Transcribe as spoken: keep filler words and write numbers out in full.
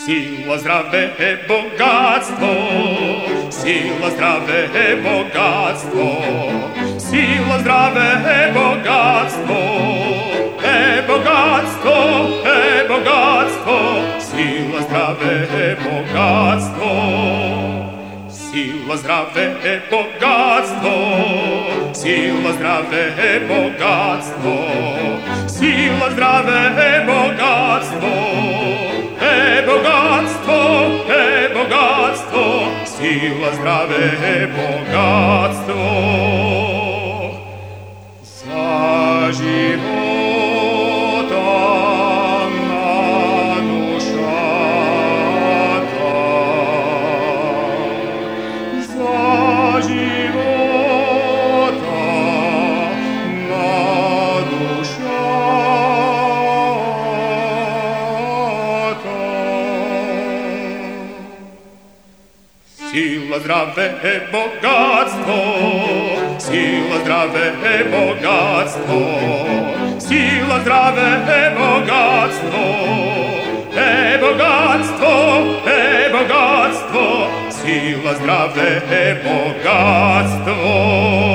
Sila, zdrave, bogatstvo, sila, zdrave, bogatstvo, sila, zdrave, bogatstvo, e bogatstvo, e bogatstvo, sila, zdrave, bogatstvo, sila, zdrave, bogatstvo, sila, zdrave, bogatstvo, sila, zdrave, bogatstvo, e bogatstvo, e bogatstvo, sila, zdrave, bogatstvo. Za života na duša ta, za života na duša ta. Sila, zdrave, bogatstvo, sila, zdrave, bogatstvo, sila, zdrave, bogatstvo, e bogatstvo, e bogatstvo, sila, zdrave, bogatstvo.